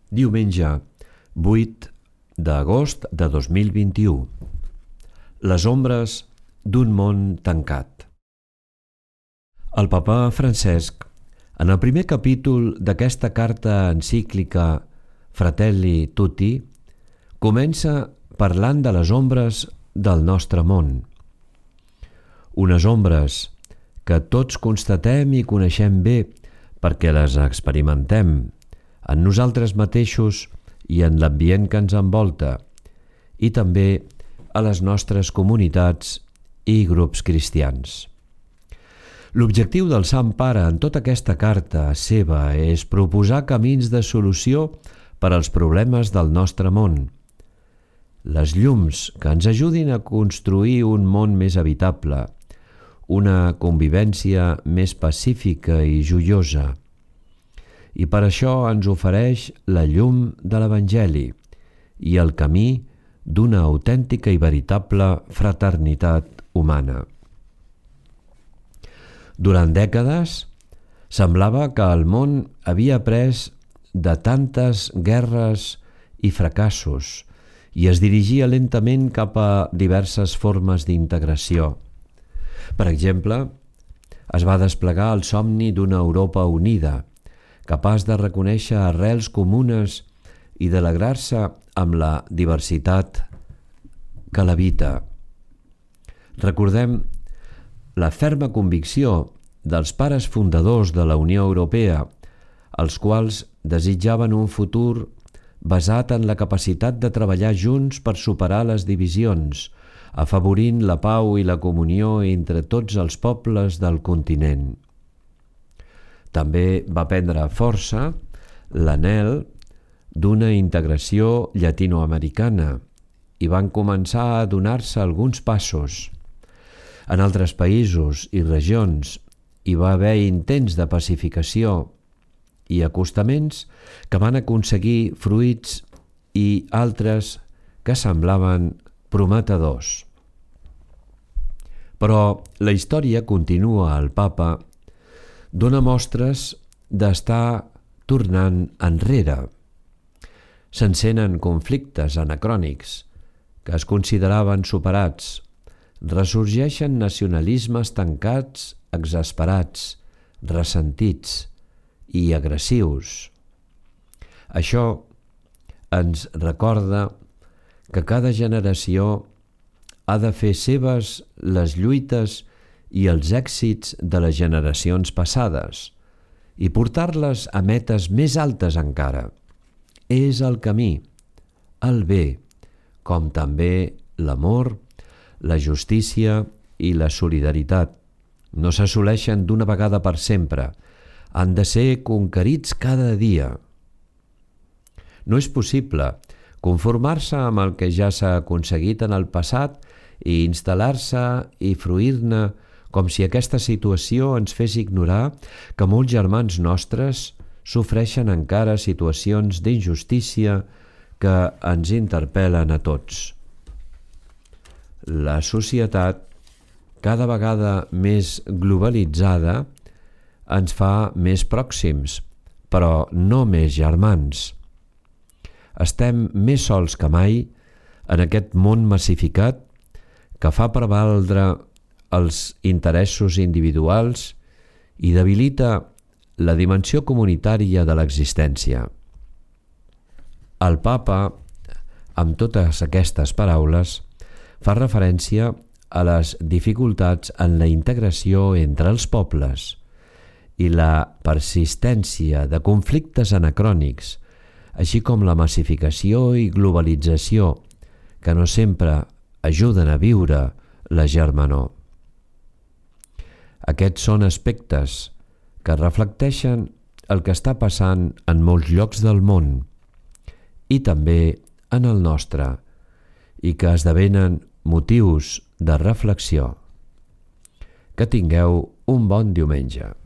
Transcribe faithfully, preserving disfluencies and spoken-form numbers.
Diumenge vuit d'agost de dos mil vint-i-u. Les ombres d'un món tancat. El papa Francesc, en el primer capítol d'aquesta carta encíclica Fratelli Tutti, comença parlant de les ombres del nostre món. Unes ombres que tots constatem i coneixem bé perquè les experimentem en nosaltres mateixos i en l'ambient que ens envolta, i també a les nostres comunitats i grups cristians. L'objectiu del Sant Pare en tota aquesta carta seva és proposar camins de solució per als problemes del nostre món, les llums que ens ajudin a construir un món més habitable, una convivència més pacífica i joiosa. I per això ens ofereix la llum de l'Evangeli i el camí d'una autèntica i veritable fraternitat humana. Durant dècades, semblava que el món havia après de tantes guerres i fracassos i es dirigia lentament cap a diverses formes d'integració. Per exemple, es va desplegar el somni d'una Europa unida, capaç de reconèixer arrels comunes i d'alegrar-se amb la diversitat que l'habita. Recordem la ferma convicció dels pares fundadors de la Unió Europea, els quals desitjaven un futur basat en la capacitat de treballar junts per superar les divisions, afavorint la pau i la comunió entre tots els pobles del continent. També va prendre força l'anhel d'una integració llatinoamericana i van començar a donar-se alguns passos. En altres països i regions hi va haver intents de pacificació i acostaments que van aconseguir fruits i altres que semblaven prometedors. Però la història continua al Papa dona mostres d'estar tornant enrere. S'encenen conflictes anacrònics que es consideraven superats, ressorgeixen nacionalismes tancats, exasperats, ressentits i agressius. Això ens recorda que cada generació ha de fer seves les lluites i els èxits de les generacions passades i portar-les a metes més altes encara. És el camí, el bé, com també l'amor, la justícia i la solidaritat. No s'assoleixen d'una vegada per sempre, han de ser conquerits cada dia. No és possible conformar-se amb el que ja s'ha aconseguit en el passat i instal·lar-se i fruir-ne com si aquesta situació ens fes ignorar que molts germans nostres sofreixen encara situacions d'injustícia que ens interpel·len a tots. La societat, cada vegada més globalitzada, ens fa més pròxims, però no més germans. Estem més sols que mai en aquest món massificat que fa prevaldre els interessos individuals i debilita la dimensió comunitària de l'existència. El Papa, amb totes aquestes paraules, fa referència a les dificultats en la integració entre els pobles i la persistència de conflictes anacrònics, així com la massificació i globalització que no sempre ajuden a viure la germanor. Aquests són aspectes que reflecteixen el que està passant en molts llocs del món i també en el nostre, i que esdevenen motius de reflexió. Que tingueu un bon diumenge.